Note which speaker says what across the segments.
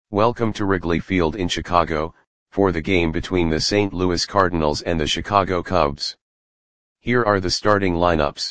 Speaker 1: Welcome to Wrigley Field in Chicago, for the game between the St. Louis Cardinals and the Chicago Cubs. Here are the starting lineups.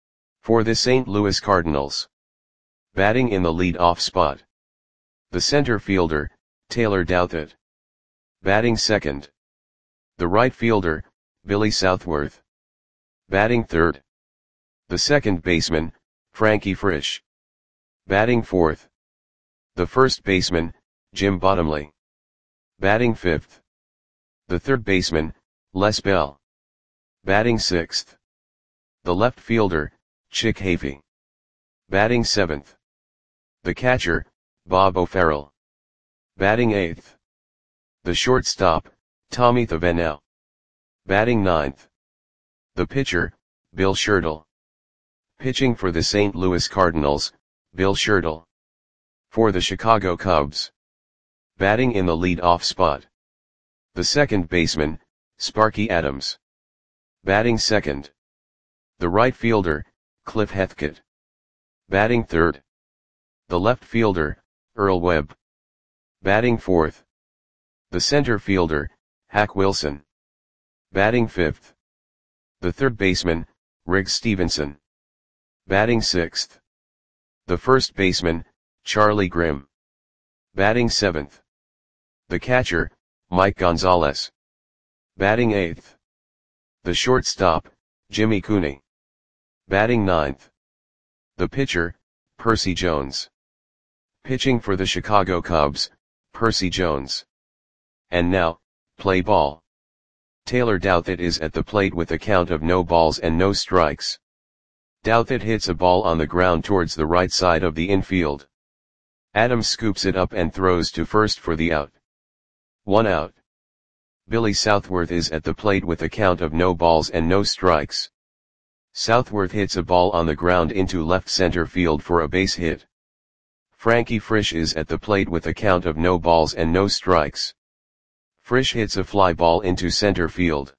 Speaker 1: For the St. Louis Cardinals. Batting in the lead-off spot. The center fielder, Taylor Douthit. Batting second. The right fielder, Billy Southworth. Batting third. The second baseman, Frankie Frisch. Batting fourth. The first baseman, Jim Bottomley. Batting fifth. The third baseman, Les Bell. Batting sixth. The left fielder, Chick Hafey. Batting seventh. The catcher, Bob O'Farrell. Batting eighth. The shortstop, Tommy Thavenel. Batting ninth. The pitcher, Bill Shirtle. Pitching for the St. Louis Cardinals, Bill Shirtle. For the Chicago Cubs. Batting in the lead-off spot. The second baseman, Sparky Adams. Batting second. The right fielder, Cliff Hethkett. Batting third. The left fielder, Earl Webb. Batting fourth. The center fielder, Hack Wilson. Batting fifth. The third baseman, Riggs Stephenson. Batting sixth. The first baseman, Charlie Grimm. Batting seventh. The catcher, Mike Gonzalez. Batting eighth. The shortstop, Jimmy Cooney. Batting ninth. The pitcher, Percy Jones. Pitching for the Chicago Cubs, Percy Jones. And now, play ball. Taylor Douthit is at the plate with a count of no balls and no strikes. Douthit hits a ball on the ground towards the right side of the infield. Adams scoops it up and throws to first for the out. 1 out. Billy Southworth is at the plate with a count of no balls and no strikes. Southworth hits a ball on the ground into left center field for a base hit. Frankie Frisch is at the plate with a count of no balls and no strikes. Frisch hits a fly ball into center field.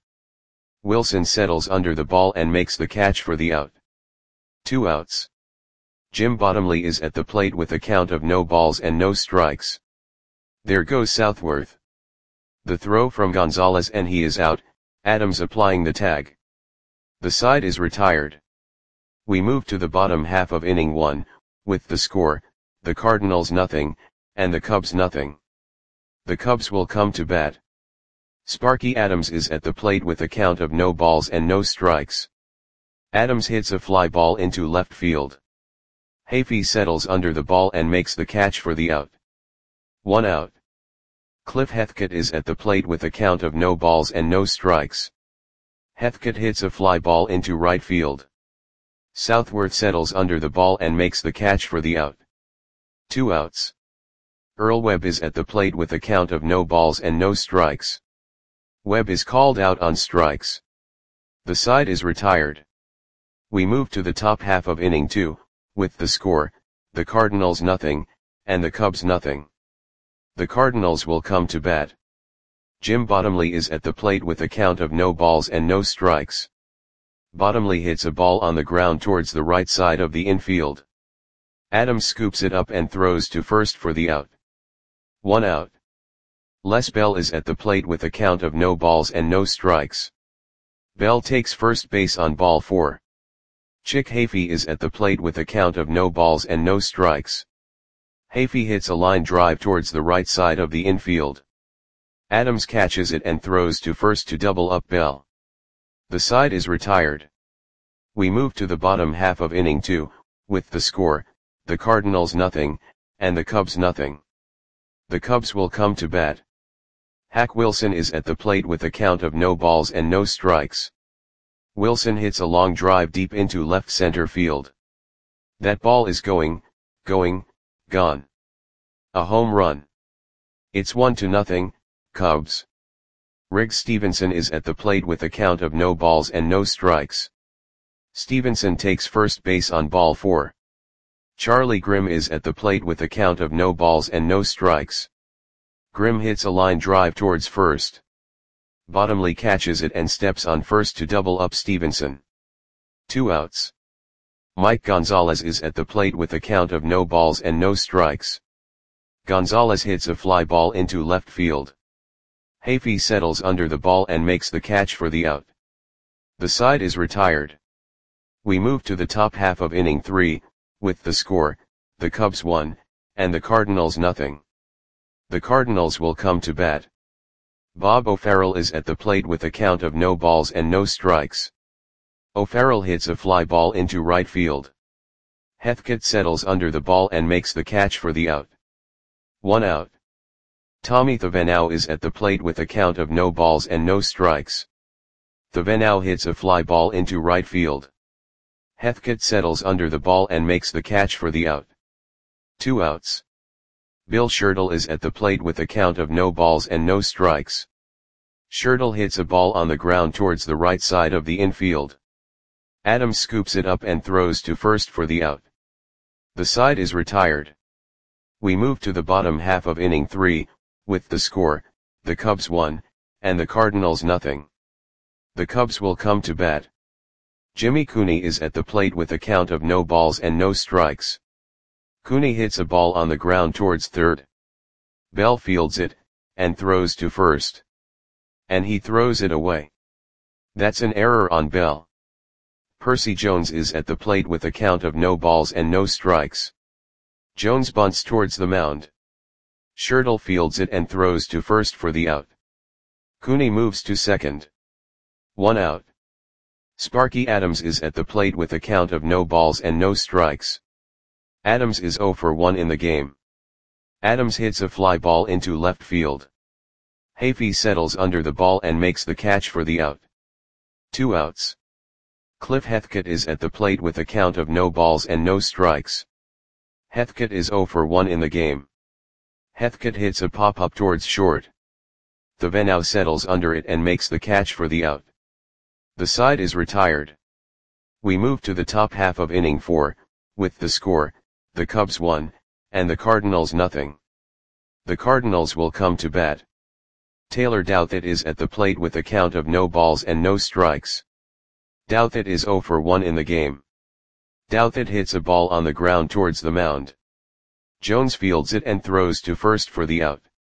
Speaker 1: Wilson settles under the ball and makes the catch for the out. 2 outs. Jim Bottomley is at the plate with a count of no balls and no strikes. There goes Southworth. The throw from Gonzalez and he is out, Adams applying the tag. The side is retired. We move to the bottom half of inning 1, with the score, the Cardinals nothing, and the Cubs nothing. The Cubs will come to bat. Sparky Adams is at the plate with a count of no balls and no strikes. Adams hits a fly ball into left field. Hafey settles under the ball and makes the catch for the out. 1 out. Cliff Hethkett is at the plate with a count of no balls and no strikes. Hethkett hits a fly ball into right field. Southworth settles under the ball and makes the catch for the out. 2 outs. Earl Webb is at the plate with a count of no balls and no strikes. Webb is called out on strikes. The side is retired. We move to the top half of inning 2, with the score, the Cardinals nothing, and the Cubs nothing. The Cardinals will come to bat. Jim Bottomley is at the plate with a count of no balls and no strikes. Bottomley hits a ball on the ground towards the right side of the infield. Adams scoops it up and throws to first for the out. 1 out. Les Bell is at the plate with a count of no balls and no strikes. Bell takes first base on ball 4. Chick Hafey is at the plate with a count of no balls and no strikes. Hafey hits a line drive towards the right side of the infield. Adams catches it and throws to first to double up Bell. The side is retired. We move to the bottom half of inning 2, with the score, the Cardinals nothing, and the Cubs nothing. The Cubs will come to bat. Hack Wilson is at the plate with a count of no balls and no strikes. Wilson hits a long drive deep into left center field. That ball is going, gone. A home run. It's 1-0, Cubs. Riggs Stephenson is at the plate with a count of no balls and no strikes. Stephenson takes first base on ball 4. Charlie Grimm is at the plate with a count of no balls and no strikes. Grimm hits a line drive towards first. Bottomley catches it and steps on first to double up Stephenson. 2 outs. Mike Gonzalez is at the plate with a count of no balls and no strikes. Gonzalez hits a fly ball into left field. Hafey settles under the ball and makes the catch for the out. The side is retired. We move to the top half of inning 3, with the score, the Cubs 1, and the Cardinals nothing. The Cardinals will come to bat. Bob O'Farrell is at the plate with a count of no balls and no strikes. O'Farrell hits a fly ball into right field. Heathcote settles under the ball and makes the catch for the out. 1 out. Tommy Thavenau is at the plate with a count of no balls and no strikes. Thavenau hits a fly ball into right field. Heathcote settles under the ball and makes the catch for the out. 2 outs. Bill Schertle is at the plate with a count of no balls and no strikes. Schertle hits a ball on the ground towards the right side of the infield. Adams scoops it up and throws to first for the out. The side is retired. We move to the bottom half of inning 3, with the score, the Cubs 1, and the Cardinals nothing. The Cubs will come to bat. Jimmy Cooney is at the plate with a count of no balls and no strikes. Cooney hits a ball on the ground towards third. Bell fields it, and throws to first. And he throws it away. That's an error on Bell. Percy Jones is at the plate with a count of no balls and no strikes. Jones bunts towards the mound. Schertle fields it and throws to first for the out. Cooney moves to second. 1 out. Sparky Adams is at the plate with a count of no balls and no strikes. Adams is 0 for 1 in the game. Adams hits a fly ball into left field. Hafey settles under the ball and makes the catch for the out. 2 outs. Cliff Heathcote is at the plate with a count of no balls and no strikes. Heathcote is 0 for 1 in the game. Heathcote hits a pop-up towards short. Thavenau settles under it and makes the catch for the out. The side is retired. We move to the top half of inning 4, with the score, the Cubs 1, and the Cardinals nothing. The Cardinals will come to bat. Taylor Douthit is at the plate with a count of no balls and no strikes. Douthit is 0 for 1 in the game. Douthit hits a ball on the ground towards the mound. Jones fields it and throws to first for the out.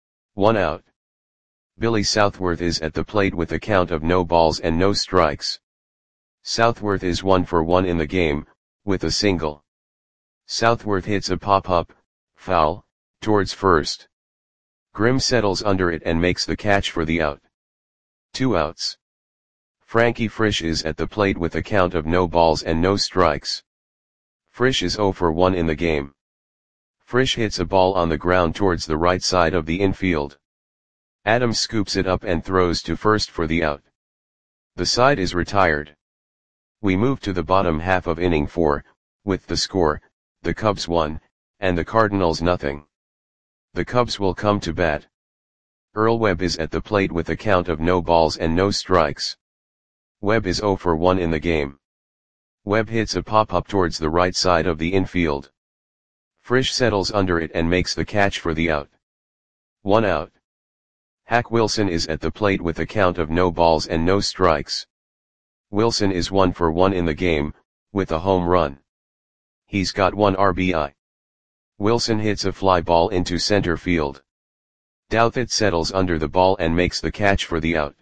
Speaker 1: 1 out. Billy Southworth is at the plate with a count of no balls and no strikes. Southworth is 1 for 1 in the game, with a single. Southworth hits a pop-up, foul, towards first. Grimm settles under it and makes the catch for the out. 2 outs. Frankie Frisch is at the plate with a count of no balls and no strikes. Frisch is 0 for 1 in the game. Frisch hits a ball on the ground towards the right side of the infield. Adams scoops it up and throws to first for the out. The side is retired. We move to the bottom half of inning 4, with the score, the Cubs 1, and the Cardinals nothing. The Cubs will come to bat. Earl Webb is at the plate with a count of no balls and no strikes. Webb is 0 for 1 in the game. Webb hits a pop-up towards the right side of the infield. Frisch settles under it and makes the catch for the out. 1 out. Hack Wilson is at the plate with a count of no balls and no strikes. Wilson is 1 for 1 in the game, with a home run. He's got 1 RBI. Wilson hits a fly ball into center field. Douthit settles under the ball and makes the catch for the out.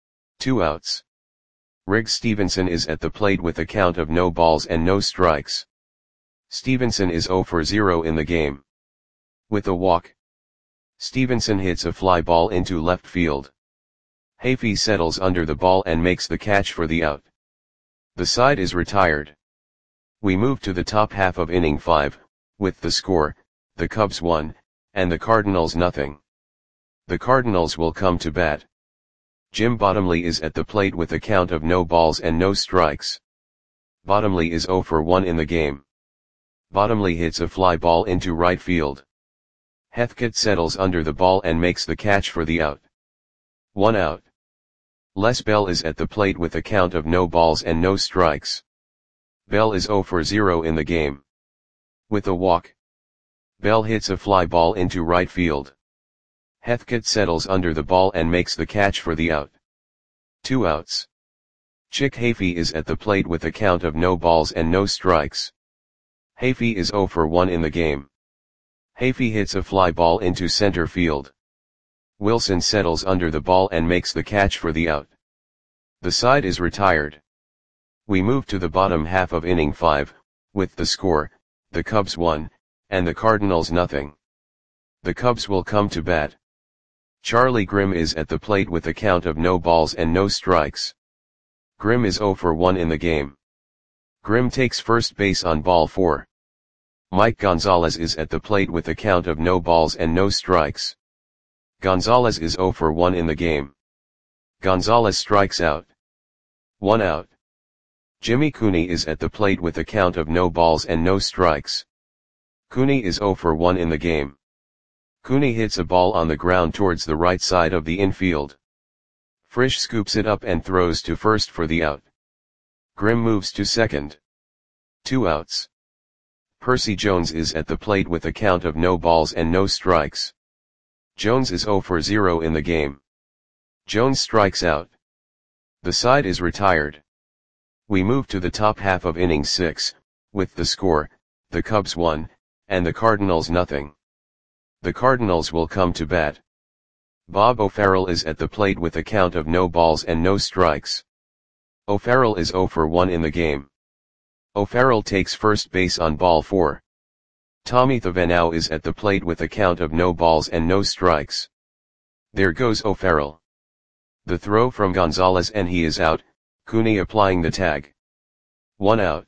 Speaker 1: 2 outs. Riggs Stevenson is at the plate with a count of no balls and no strikes. Stevenson is 0 for 0 in the game. With a walk. Stevenson hits a fly ball into left field. Hafey settles under the ball and makes the catch for the out. The side is retired. We move to the top half of inning 5, with the score, the Cubs 1, and the Cardinals nothing. The Cardinals will come to bat. Jim Bottomley is at the plate with a count of no balls and no strikes. Bottomley is 0 for 1 in the game. Bottomley hits a fly ball into right field. Heathcote settles under the ball and makes the catch for the out. 1 out. Les Bell is at the plate with a count of no balls and no strikes. Bell is 0 for 0 in the game. With a walk. Bell hits a fly ball into right field. Heathcote settles under the ball and makes the catch for the out. 2 outs. Chick Hafey is at the plate with a count of no balls and no strikes. Hafey is 0 for 1 in the game. Hafey hits a fly ball into center field. Wilson settles under the ball and makes the catch for the out. The side is retired. We move to the bottom half of inning 5, with the score, the Cubs 1, and the Cardinals nothing. The Cubs will come to bat. Charlie Grimm is at the plate with a count of no balls and no strikes. Grimm is 0 for 1 in the game. Grimm takes first base on ball 4. Mike Gonzalez is at the plate with a count of no balls and no strikes. Gonzalez is 0 for 1 in the game. Gonzalez strikes out. 1 out. Jimmy Cooney is at the plate with a count of no balls and no strikes. Cooney is 0 for 1 in the game. Cooney hits a ball on the ground towards the right side of the infield. Frisch scoops it up and throws to first for the out. Grimm moves to second. 2 outs. Percy Jones is at the plate with a count of no balls and no strikes. Jones is 0 for 0 in the game. Jones strikes out. The side is retired. We move to the top half of inning 6, with the score, the Cubs 1, and the Cardinals nothing. The Cardinals will come to bat. Bob O'Farrell is at the plate with a count of no balls and no strikes. O'Farrell is 0 for 1 in the game. O'Farrell takes first base on ball 4. Tommy Thavenau is at the plate with a count of no balls and no strikes. There goes O'Farrell. The throw from Gonzalez and he is out, Cooney applying the tag. 1 out.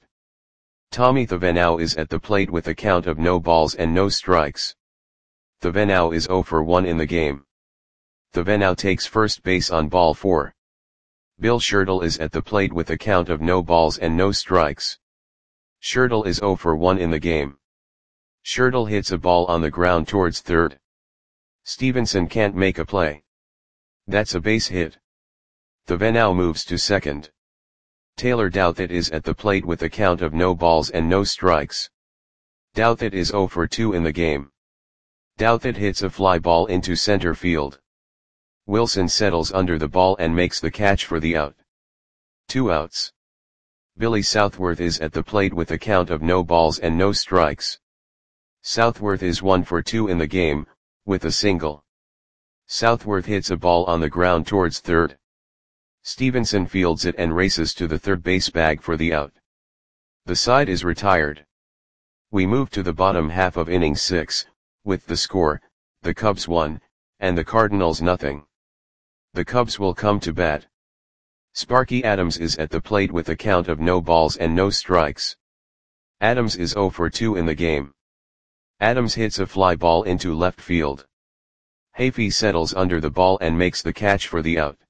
Speaker 1: Tommy Thavenau is at the plate with a count of no balls and no strikes. Thavenau is 0 for 1 in the game. Thavenau takes first base on ball 4. Bill Schertle is at the plate with a count of no balls and no strikes. Schertle is 0 for 1 in the game. Schertle hits a ball on the ground towards third. Stevenson can't make a play. That's a base hit. Thavenau moves to second. Taylor Douthit is at the plate with a count of no balls and no strikes. Douthit is 0 for 2 in the game. Douthit hits a fly ball into center field. Wilson settles under the ball and makes the catch for the out. 2 outs. Billy Southworth is at the plate with a count of no balls and no strikes. Southworth is 1 for 2 in the game, with a single. Southworth hits a ball on the ground towards third. Stevenson fields it and races to the third base bag for the out. The side is retired. We move to the bottom half of inning 6, with the score, the Cubs 1, and the Cardinals nothing. The Cubs will come to bat. Sparky Adams is at the plate with a count of no balls and no strikes. Adams is 0 for 2 in the game. Adams hits a fly ball into left field. Hafey settles under the ball and makes the catch for the out.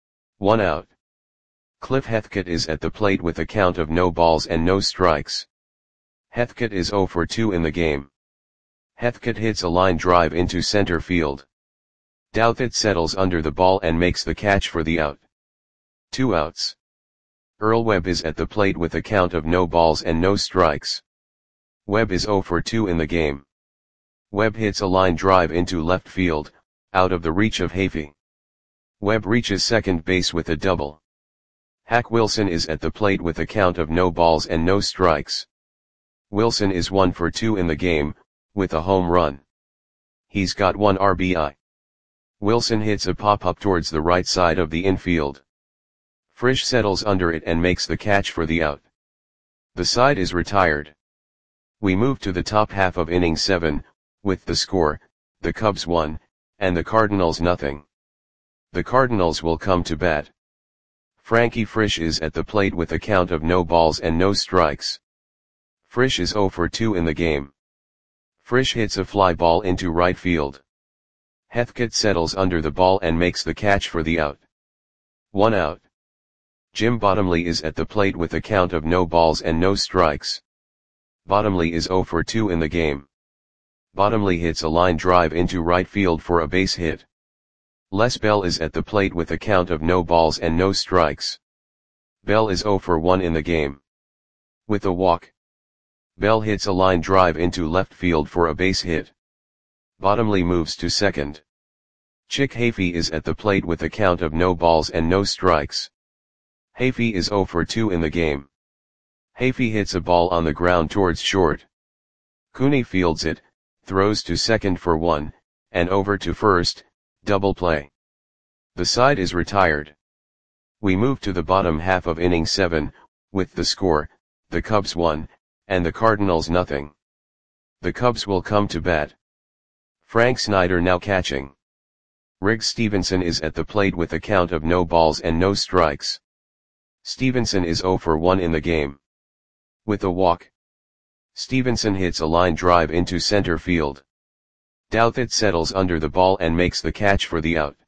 Speaker 1: 1 out. Cliff Heathcote is at the plate with a count of no balls and no strikes. Heathcote is 0 for 2 in the game. Heathcote hits a line drive into center field. Douthit settles under the ball and makes the catch for the out. 2 outs. Earl Webb is at the plate with a count of no balls and no strikes. Webb is 0 for 2 in the game. Webb hits a line drive into left field, out of the reach of Hafey. Webb reaches second base with a double. Hack Wilson is at the plate with a count of no balls and no strikes. Wilson is 1 for 2 in the game, with a home run. He's got 1 RBI. Wilson hits a pop-up towards the right side of the infield. Frisch settles under it and makes the catch for the out. The side is retired. We move to the top half of inning 7, with the score, the Cubs 1, and the Cardinals nothing. The Cardinals will come to bat. Frankie Frisch is at the plate with a count of no balls and no strikes. Frisch is 0 for 2 in the game. Frisch hits a fly ball into right field. Heathcote settles under the ball and makes the catch for the out. 1 out. Jim Bottomley is at the plate with a count of no balls and no strikes. Bottomley is 0 for 2 in the game. Bottomley hits a line drive into right field for a base hit. Les Bell is at the plate with a count of no balls and no strikes. Bell is 0 for 1 in the game. With a walk. Bell hits a line drive into left field for a base hit. Bottomley moves to second. Chick Hafey is at the plate with a count of no balls and no strikes. Hafey is 0 for 2 in the game. Hafey hits a ball on the ground towards short. Cooney fields it, throws to second for 1, and over to first, double play. The side is retired. We move to the bottom half of inning 7, with the score, the Cubs 1, and the Cardinals nothing. The Cubs will come to bat. Frank Snyder now catching. Riggs Stevenson is at the plate with a count of no balls and no strikes. Stevenson is 0 for 1 in the game. With a walk. Stevenson hits a line drive into center field. Douthit settles under the ball and makes the catch for the out.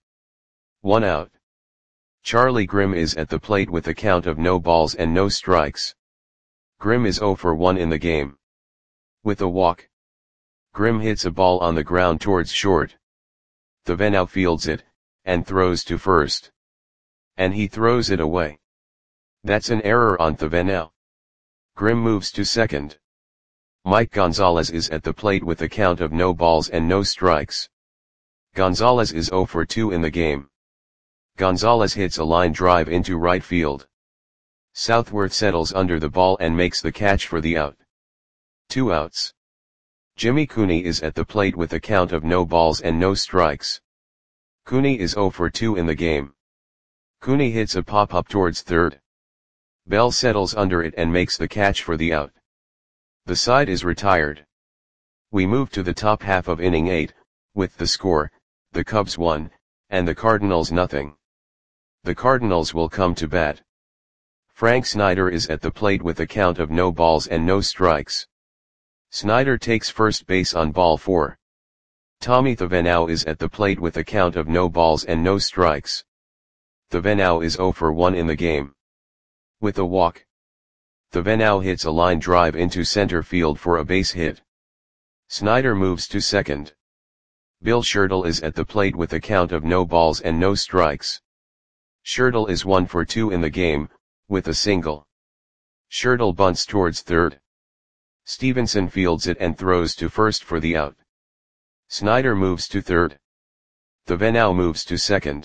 Speaker 1: 1 out. Charlie Grimm is at the plate with a count of no balls and no strikes. Grimm is 0 for 1 in the game. With a walk. Grimm hits a ball on the ground towards short. Thevenot fields it, and throws to first. And he throws it away. That's an error on Thevenot. Grimm moves to second. Mike Gonzalez is at the plate with a count of no balls and no strikes. Gonzalez is 0 for 2 in the game. Gonzalez hits a line drive into right field. Southworth settles under the ball and makes the catch for the out. 2 outs. Jimmy Cooney is at the plate with a count of no balls and no strikes. Cooney is 0 for 2 in the game. Cooney hits a pop-up towards third. Bell settles under it and makes the catch for the out. The side is retired. We move to the top half of inning 8, with the score, the Cubs 1, and the Cardinals nothing. The Cardinals will come to bat. Frank Snyder is at the plate with a count of no balls and no strikes. Snyder takes first base on ball 4. Tommy Thevenot is at the plate with a count of no balls and no strikes. Thevenot is 0 for 1 in the game. With a walk. Thevenot hits a line drive into center field for a base hit. Snyder moves to second. Bill Schertle is at the plate with a count of no balls and no strikes. Schertle is 1 for 2 in the game, with a single. Schertle bunts towards third. Stevenson fields it and throws to first for the out. Snyder moves to third. Thevenot moves to second.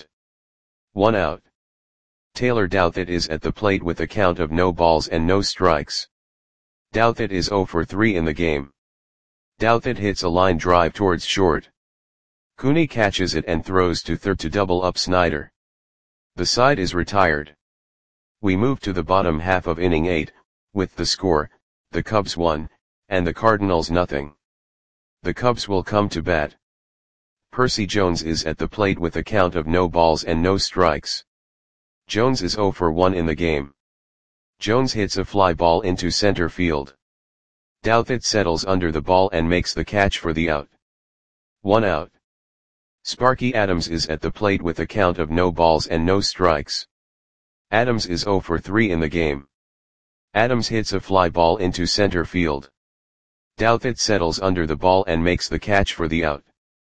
Speaker 1: 1 out. Taylor Douthit is at the plate with a count of no balls and no strikes. Douthit is 0 for 3 in the game. Douthit hits a line drive towards short. Cooney catches it and throws to third to double up Snyder. The side is retired. We move to the bottom half of inning 8, with the score, the Cubs 1, and the Cardinals nothing. The Cubs will come to bat. Percy Jones is at the plate with a count of no balls and no strikes. Jones is 0 for 1 in the game. Jones hits a fly ball into center field. Douthit settles under the ball and makes the catch for the out. 1 out. Sparky Adams is at the plate with a count of no balls and no strikes. Adams is 0 for 3 in the game. Adams hits a fly ball into center field. Douthit settles under the ball and makes the catch for the out.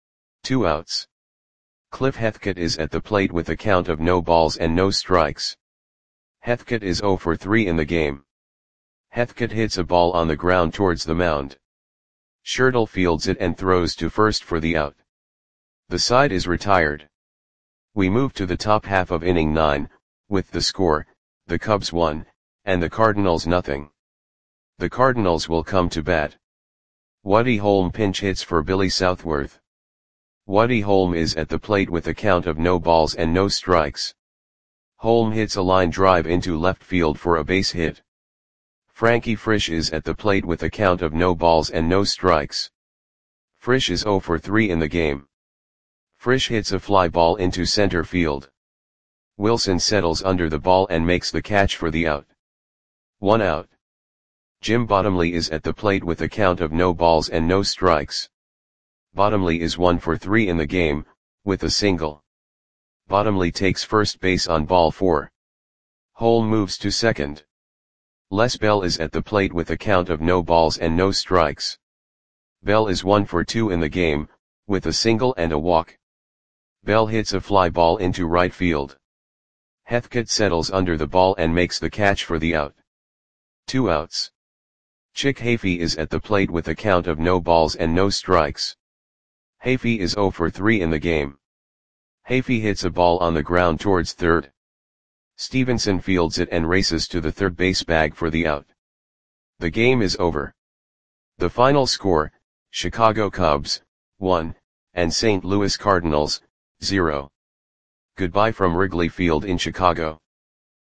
Speaker 1: 2 outs. Cliff Heathcote is at the plate with a count of no balls and no strikes. Heathcote is 0 for 3 in the game. Heathcote hits a ball on the ground towards the mound. Schertle fields it and throws to first for the out. The side is retired. We move to the top half of inning 9, with the score, the Cubs 1, and the Cardinals nothing. The Cardinals will come to bat. Woody Holm pinch hits for Billy Southworth. Woody Holm is at the plate with a count of no balls and no strikes. Holm hits a line drive into left field for a base hit. Frankie Frisch is at the plate with a count of no balls and no strikes. Frisch is 0 for 3 in the game. Frisch hits a fly ball into center field. Wilson settles under the ball and makes the catch for the out. 1 out. Jim Bottomley is at the plate with a count of no balls and no strikes. Bottomley is 1 for 3 in the game, with a single. Bottomley takes first base on ball 4. Holm moves to second. Les Bell is at the plate with a count of no balls and no strikes. Bell is 1 for 2 in the game, with a single and a walk. Bell hits a fly ball into right field. Heathcote settles under the ball and makes the catch for the out. 2 outs. Chick Hafey is at the plate with a count of no balls and no strikes. Hafey is 0 for 3 in the game. Hafey hits a ball on the ground towards third. Stevenson fields it and races to the third base bag for the out. The game is over. The final score, Chicago Cubs, 1, and St. Louis Cardinals, 0. Goodbye from Wrigley Field in Chicago.